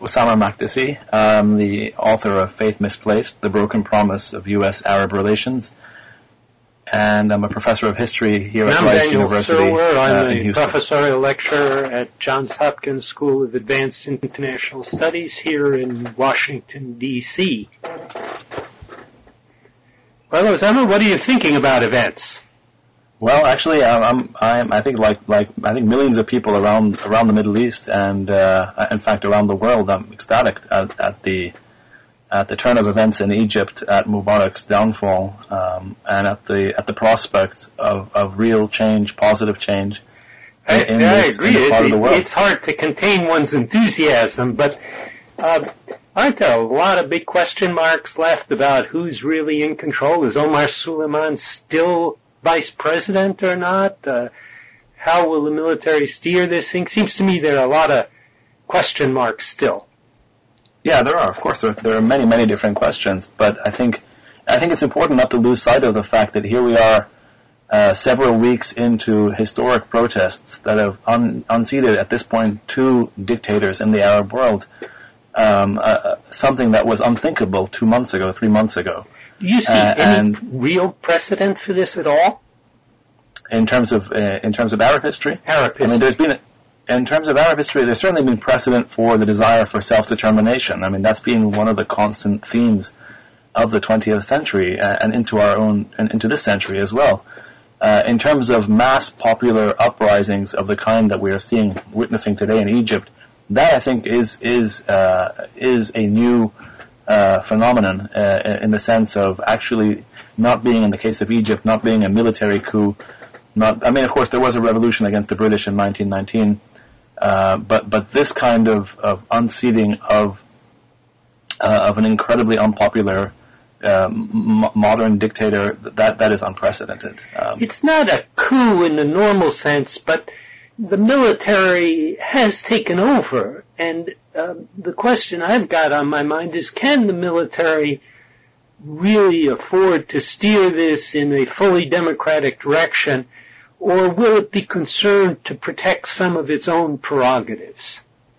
Osama Makdisi. I'm the author of Faith Misplaced, The Broken Promise of U.S.-Arab Relations. And I'm a professor of history here at Rice University. I'm Daniel Silwer. I'm a professorial lecturer at Johns Hopkins School of Advanced International Studies here in Washington, D.C. Well, Osama, what are you thinking about events? Well, actually, I think millions of people around the Middle East and in fact around the world, I'm ecstatic at the turn of events in Egypt, at Mubarak's downfall, and at the prospect of real change, positive change. I agree. In this part of the world. It's hard to contain one's enthusiasm, but aren't there a lot of big question marks left about who's really in control? Is Omar Suleiman still vice president or not? How will the military steer this thing? Seems to me there are a lot of question marks still. Yeah, there are. Of course, there are many, many different questions. But I think it's important not to lose sight of the fact that here we are, several weeks into historic protests that have unseated at this point two dictators in the Arab world. Something that was unthinkable 2 months ago, 3 months ago. Do you see any real precedent for this at all? In terms of Arab history? Arab history. I mean, in terms of Arab history, there's certainly been precedent for the desire for self-determination. I mean, that's been one of the constant themes of the 20th century and into this century as well. In terms of mass popular uprisings of the kind that we are witnessing today in Egypt, that I think is a new phenomenon in the sense of actually not being, in the case of Egypt, not being a military coup. Of course, there was a revolution against the British in 1919, but this kind of unseating of an incredibly unpopular modern dictator, that is unprecedented. It's not a coup in the normal sense, but the military has taken over, and the question I've got on my mind is, can the military really afford to steer this in a fully democratic direction, or will it be concerned to protect some of its own prerogatives?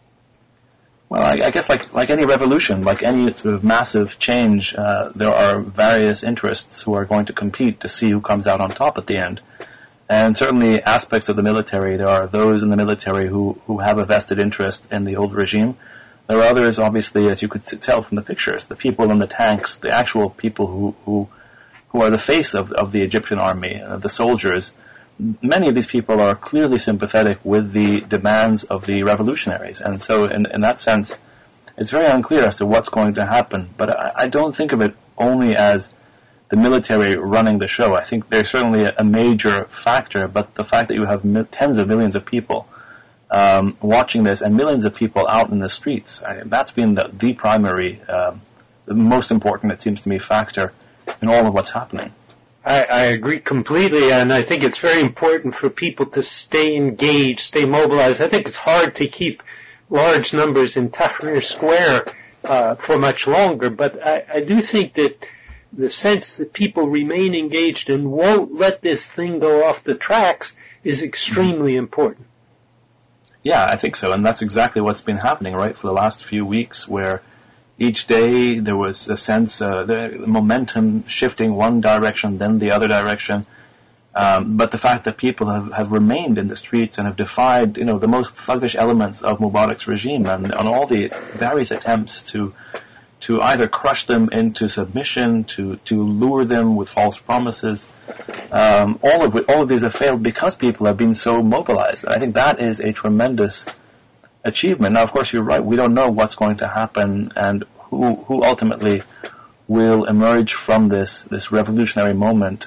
Well, I guess like any revolution, like any sort of massive change, there are various interests who are going to compete to see who comes out on top at the end. And certainly aspects of the military, there are those in the military who have a vested interest in the old regime. There are others, obviously, as you could tell from the pictures, the people in the tanks, the actual people who are the face of the Egyptian army, the soldiers. Many of these people are clearly sympathetic with the demands of the revolutionaries. And so in that sense, it's very unclear as to what's going to happen. But I don't think of it only as the military running the show. I think there's certainly a major factor, but the fact that you have tens of millions of people watching this and millions of people out in the streets, that's been the primary, the most important, it seems to me, factor in all of what's happening. I agree completely, and I think it's very important for people to stay engaged, stay mobilized. I think it's hard to keep large numbers in Tahrir Square for much longer, but I do think that the sense that people remain engaged and won't let this thing go off the tracks is extremely important. Yeah, I think so, and that's exactly what's been happening, right, for the last few weeks, where each day there was a sense, the momentum shifting one direction, then the other direction. But the fact that people have remained in the streets and have defied, the most thuggish elements of Mubarak's regime and on all the various attempts to either crush them into submission, to lure them with false promises. All of these have failed because people have been so mobilized. I think that is a tremendous achievement. Now, of course, you're right. We don't know what's going to happen and who ultimately will emerge from this revolutionary moment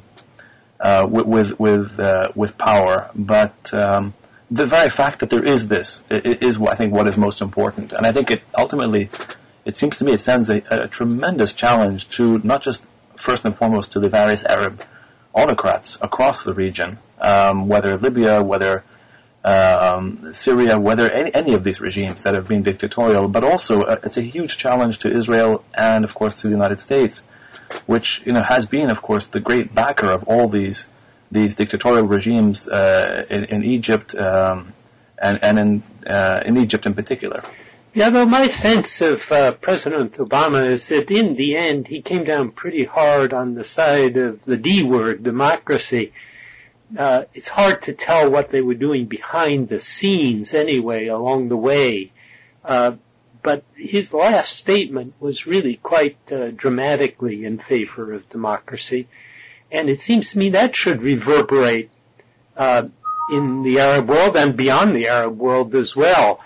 with power. But the very fact that there is this is, I think, what is most important. And I think it seems to me it sends a tremendous challenge to not just first and foremost to the various Arab autocrats across the region, whether Libya, whether Syria, whether any of these regimes that have been dictatorial, but also it's a huge challenge to Israel and, of course, to the United States, which has been, of course, the great backer of all these dictatorial regimes in Egypt and in Egypt in particular. Yeah, though my sense of President Obama is that in the end he came down pretty hard on the side of the D word, democracy. It's hard to tell what they were doing behind the scenes anyway along the way. But his last statement was really quite dramatically in favor of democracy. And it seems to me that should reverberate in the Arab world and beyond the Arab world as well.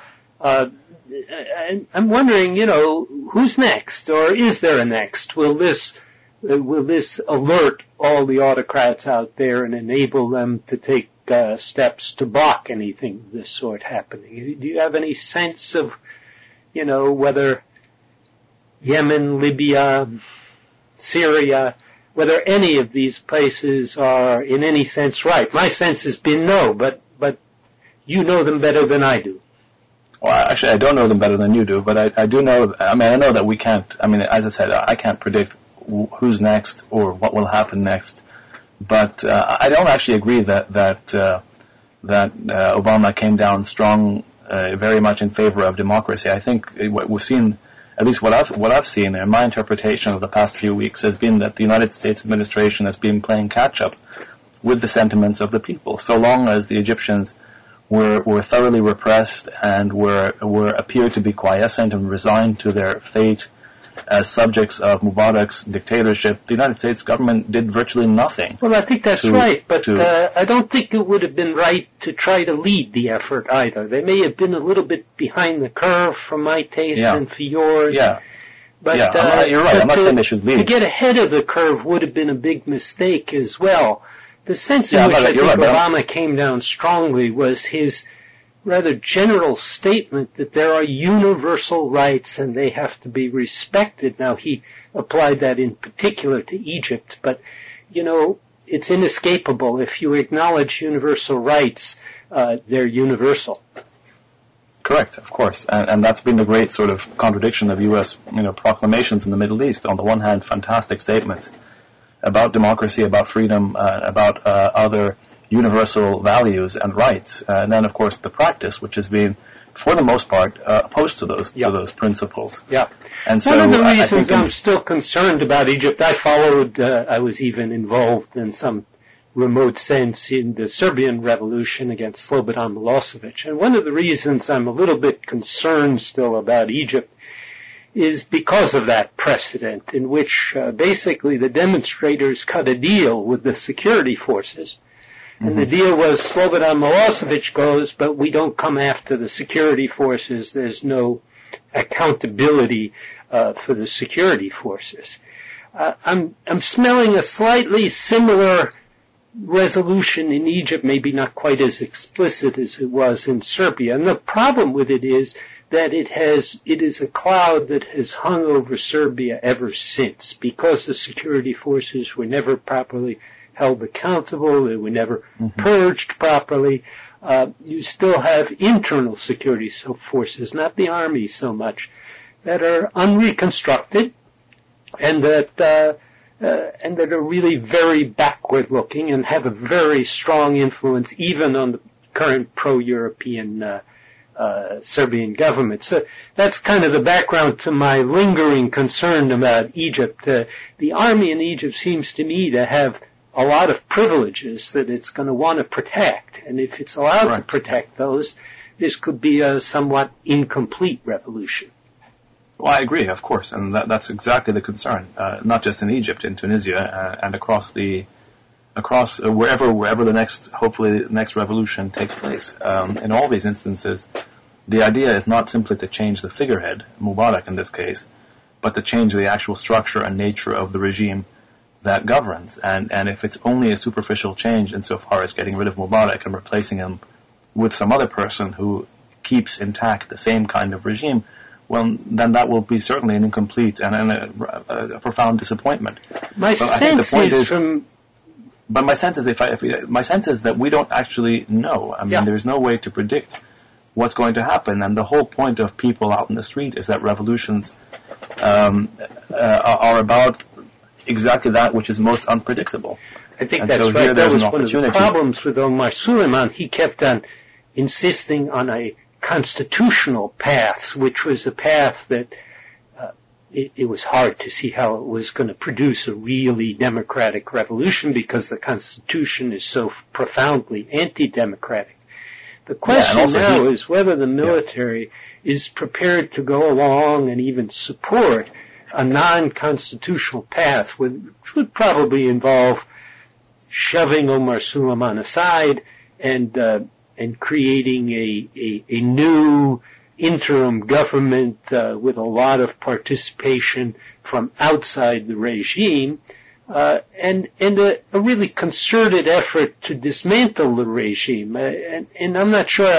I'm wondering, who's next, or is there a next? Will this alert all the autocrats out there and enable them to take steps to block anything of this sort happening? Do you have any sense of, whether Yemen, Libya, Syria, whether any of these places are in any sense right? My sense has been no, but you know them better than I do. Well, actually, I don't know them better than you do, but I do know, I know that we can't, as I said, I can't predict who's next or what will happen next, but I don't actually agree that Obama came down strong, very much in favor of democracy. I think what we've seen, at least what I've seen, and my interpretation of the past few weeks has been that the United States administration has been playing catch-up with the sentiments of the people. So long as the Egyptians were thoroughly repressed and were appeared to be quiescent and resigned to their fate as subjects of Mubarak's dictatorship, the United States government did virtually nothing. Well, I think that's right, but I don't think it would have been right to try to lead the effort either. They may have been a little bit behind the curve for my taste and for yours. Yeah. But you're right. I'm not saying they should lead. To get ahead of the curve would have been a big mistake as well. The sense in which I think Obama came down strongly was his rather general statement that there are universal rights and they have to be respected. Now, he applied that in particular to Egypt, but, it's inescapable. If you acknowledge universal rights, they're universal. Correct, of course. And that's been the great sort of contradiction of U.S. proclamations in the Middle East. On the one hand, fantastic statements about democracy, about freedom, about other universal values and rights, and then of course the practice, which has been, for the most part, opposed to those principles. Yeah. And so one of the reasons I'm still concerned about Egypt, I was even involved in some remote sense in the Serbian revolution against Slobodan Milosevic, and one of the reasons I'm a little bit concerned still about Egypt is because of that precedent in which basically the demonstrators cut a deal with the security forces. And the deal was Slobodan Milosevic goes, but we don't come after the security forces. There's no accountability for the security forces. I'm smelling a slightly similar resolution in Egypt, maybe not quite as explicit as it was in Serbia. And the problem with it is that it is a cloud that has hung over Serbia ever since, because the security forces were never properly held accountable, they were never purged properly. You still have internal security forces, not the army so much, that are unreconstructed and that are really very backward looking and have a very strong influence even on the current pro-European Serbian government. So that's kind of the background to my lingering concern about Egypt. The army in Egypt seems to me to have a lot of privileges that it's going to want to protect. And if it's allowed to protect those, this could be a somewhat incomplete revolution. Well, I agree, of course, and that's exactly the concern, not just in Egypt, in Tunisia, and across wherever the next revolution takes place. In all these instances, the idea is not simply to change the figurehead, Mubarak in this case, but to change the actual structure and nature of the regime that governs. And if it's only a superficial change insofar as getting rid of Mubarak and replacing him with some other person who keeps intact the same kind of regime, well, then that will be certainly an incomplete and a profound disappointment. My sense is that we don't actually know. I mean, there's no way to predict what's going to happen, and the whole point of people out in the street is that revolutions are about exactly that which is most unpredictable. I think that's right. That was one of the problems with Omar Suleiman. He kept on insisting on a constitutional paths, which was a path that it was hard to see how it was going to produce a really democratic revolution because the Constitution is so profoundly anti-democratic. The question now is whether the military is prepared to go along and even support a non-constitutional path, which would probably involve shoving Omar Suleiman aside and creating a new interim government with a lot of participation from outside the regime, and a really concerted effort to dismantle the regime. And I'm not sure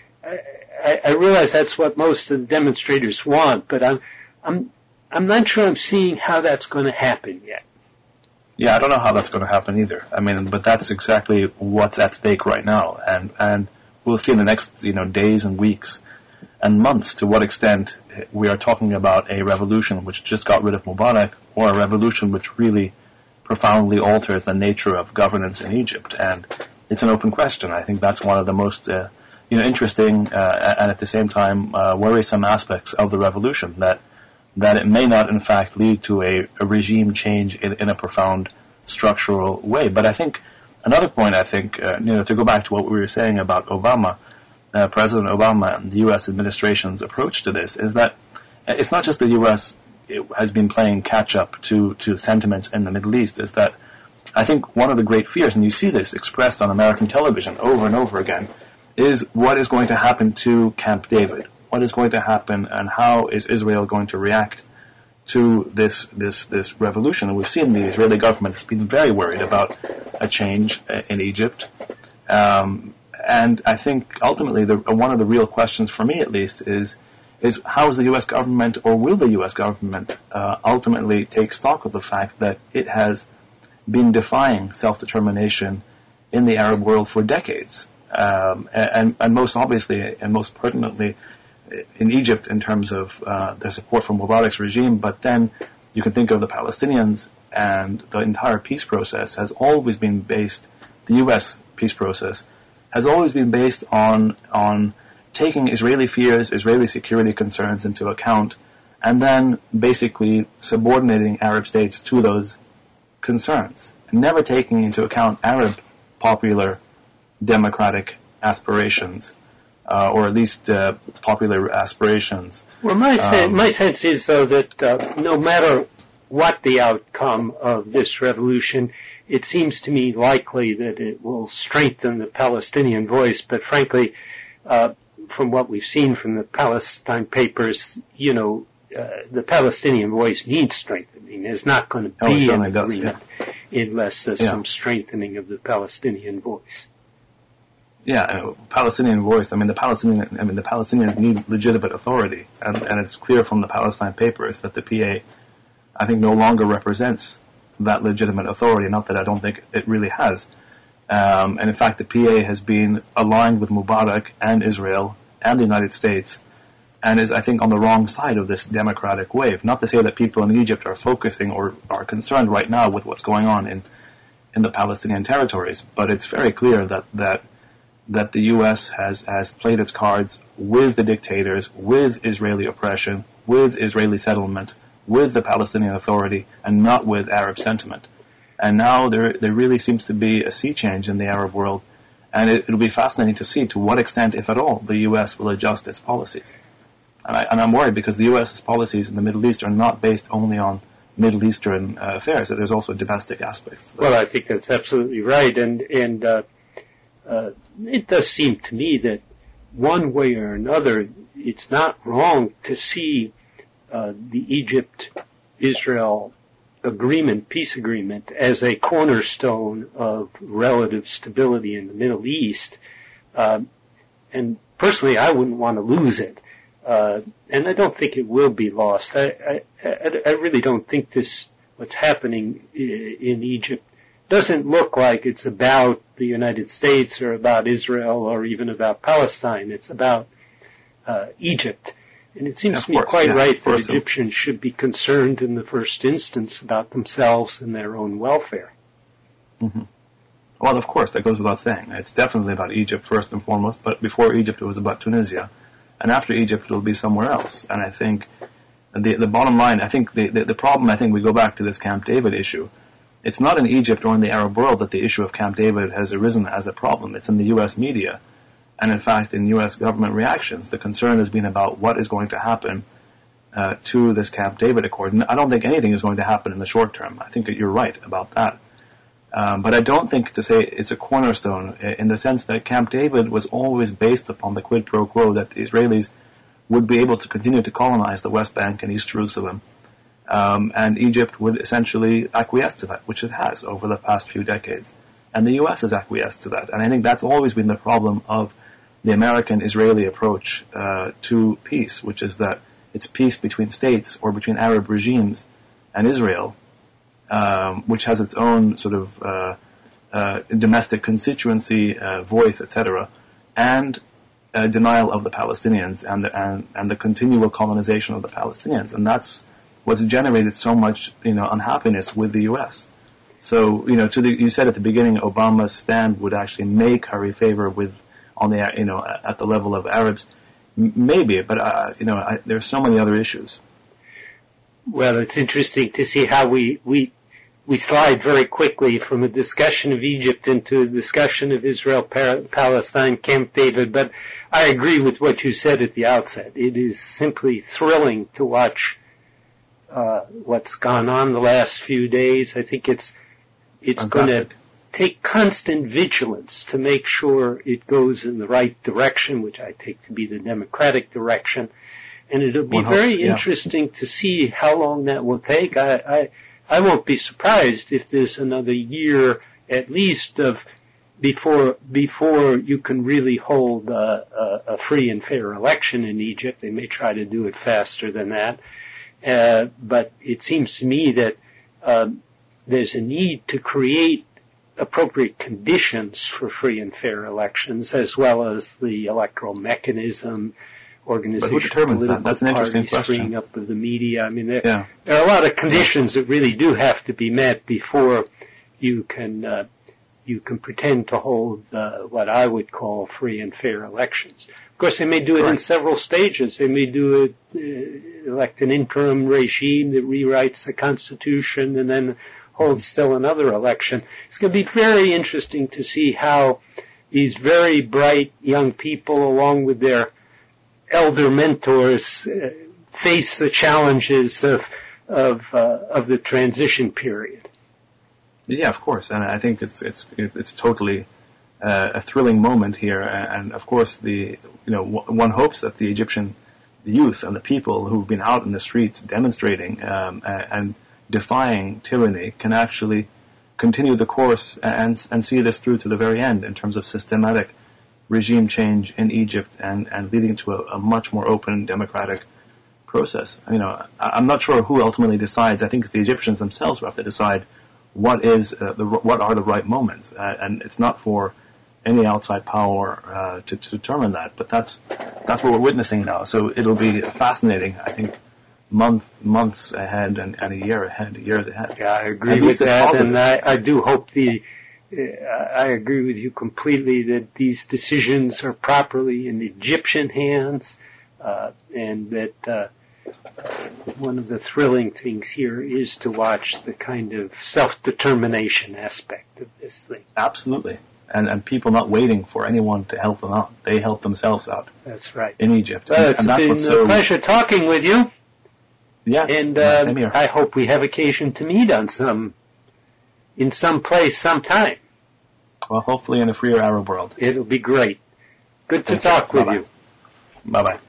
I realize that's what most of the demonstrators want, but I'm not sure I'm seeing how that's going to happen yet. Yeah, I don't know how that's going to happen either. I mean, but that's exactly what's at stake right now, and we'll see in the next days and weeks and months to what extent we are talking about a revolution which just got rid of Mubarak, or a revolution which really profoundly alters the nature of governance in Egypt. And it's an open question. I think that's one of the most interesting and at the same time worrisome aspects of the revolution, that it may not in fact lead to a regime change in a profound structural way. But I think another point, to go back to what we were saying about Obama, President Obama and the U.S. administration's approach to this, is that it's not just the U.S. has been playing catch-up to sentiments in the Middle East. Is that I think one of the great fears, and you see this expressed on American television over and over again, is what is going to happen to Camp David? What is going to happen, and how is Israel going to react to this revolution? And we've seen the Israeli government has been very worried about a change in Egypt. And I think ultimately one of the real questions for me, at least, is how is the U.S. government, or will the U.S. government ultimately take stock of the fact that it has been defying self-determination in the Arab world for decades, and most obviously and most pertinently in Egypt in terms of their support for Mubarak's regime. But then you can think of the Palestinians, and the entire peace process has always been based, the U.S. peace process has always been based on taking Israeli fears, Israeli security concerns into account, and then basically subordinating Arab states to those concerns, and never taking into account Arab popular democratic aspirations, or at least popular aspirations. Well, my sense is, though, that no matter what the outcome of this revolution, it seems to me likely that it will strengthen the Palestinian voice. But frankly, from what we've seen from the Palestine papers, the Palestinian voice needs strengthening. There's not going to be an agreement unless there's some strengthening of the Palestinian voice. Yeah, Palestinian voice. The Palestinians need legitimate authority, and it's clear from the Palestine papers that the PA, I think, no longer represents that legitimate authority. Not that I don't think it really has. And in fact, the PA has been aligned with Mubarak and Israel and the United States, and is, I think, on the wrong side of this democratic wave. Not to say that people in Egypt are focusing or are concerned right now with what's going on in the Palestinian territories, but it's very clear that the U.S. has played its cards with the dictators, with Israeli oppression, with Israeli settlement, with the Palestinian Authority, and not with Arab sentiment. And now there really seems to be a sea change in the Arab world, and it'll be fascinating to see to what extent, if at all, the U.S. will adjust its policies. And I'm worried because the U.S.'s policies in the Middle East are not based only on Middle Eastern affairs. There's also domestic aspects. Well, I think that's absolutely right, and it does seem to me that one way or another, it's not wrong to see the Egypt-Israel peace agreement, as a cornerstone of relative stability in the Middle East. And personally, I wouldn't want to lose it. And I don't think it will be lost. I really don't think what's happening in Egypt doesn't look like it's about the United States or about Israel or even about Palestine. It's about Egypt. And it seems to me quite right that Egyptians should be concerned in the first instance about themselves and their own welfare. Mm-hmm. Well, of course, that goes without saying. It's definitely about Egypt first and foremost, but before Egypt it was about Tunisia. and after Egypt, it'll be somewhere else. And I think the bottom line, I think the problem, I think we go back to this Camp David issue. It's not in Egypt or in the Arab world that the issue of Camp David has arisen as a problem. It's in the U.S. media. And in fact, in U.S. government reactions, the concern has been about what is going to happen to this Camp David Accord. And I don't think anything is going to happen in the short term. I think that you're right about that. But I don't think to say it's a cornerstone in the sense that Camp David was always based upon the quid pro quo that the Israelis would be able to continue to colonize the West Bank and East Jerusalem. And Egypt would essentially acquiesce to that, which it has over the past few decades. And the U.S. has acquiesced to that. And I think that's always been the problem of the American-Israeli approach to peace, which is that it's peace between states or between Arab regimes and Israel, which has its own sort of domestic constituency, voice, etc., and denial of the Palestinians and the continual colonization of the Palestinians. And that's what's generated so much, unhappiness with the U.S. So, you said at the beginning, Obama's stand would actually make curry favor at the level of Arabs. Maybe, but there's so many other issues. Well, it's interesting to see how we slide very quickly from a discussion of Egypt into a discussion of Israel, Palestine, Camp David. But I agree with what you said at the outset. It is simply thrilling to watch what's gone on the last few days. I think it's going to take constant vigilance to make sure it goes in the right direction, which I take to be the democratic direction. And it'll be very interesting to see how long that will take. I won't be surprised if there's another year at least of before you can really hold a free and fair election in Egypt. They may try to do it faster than that. But it seems to me that there's a need to create appropriate conditions for free and fair elections, as well as the electoral mechanism, organization. But who determines that? That's an interesting question. Freeing up of the media. I mean, there are a lot of conditions that really do have to be met before you can pretend to hold what I would call free and fair elections. Of course, they may do it in several stages. They may do it, elect an interim regime that rewrites the Constitution and then holds still another election. It's going to be very interesting to see how these very bright young people, along with their elder mentors, face the challenges of the transition period. Yeah, of course, and I think it's totally a thrilling moment here, and of course one hopes that the Egyptian youth and the people who've been out in the streets demonstrating and defying tyranny can actually continue the course and see this through to the very end in terms of systematic regime change in Egypt and leading to a much more open democratic process. I'm not sure who ultimately decides. I think it's the Egyptians themselves who have to decide what are the right moments, and it's not for any outside power to determine that. But that's what we're witnessing now. So it'll be fascinating, I think, months ahead and years ahead. Yeah, I agree with that, and I do hope I agree with you completely that these decisions are properly in Egyptian hands, and that one of the thrilling things here is to watch the kind of self-determination aspect of this thing. Absolutely. And people not waiting for anyone to help them out. They help themselves out. That's right. In Egypt. Well, it's been a pleasure talking with you. Yes, and same here. I hope we have occasion to meet in some place sometime. Well, hopefully in a freer Arab world. It'll be great. Good to talk with you. Bye-bye.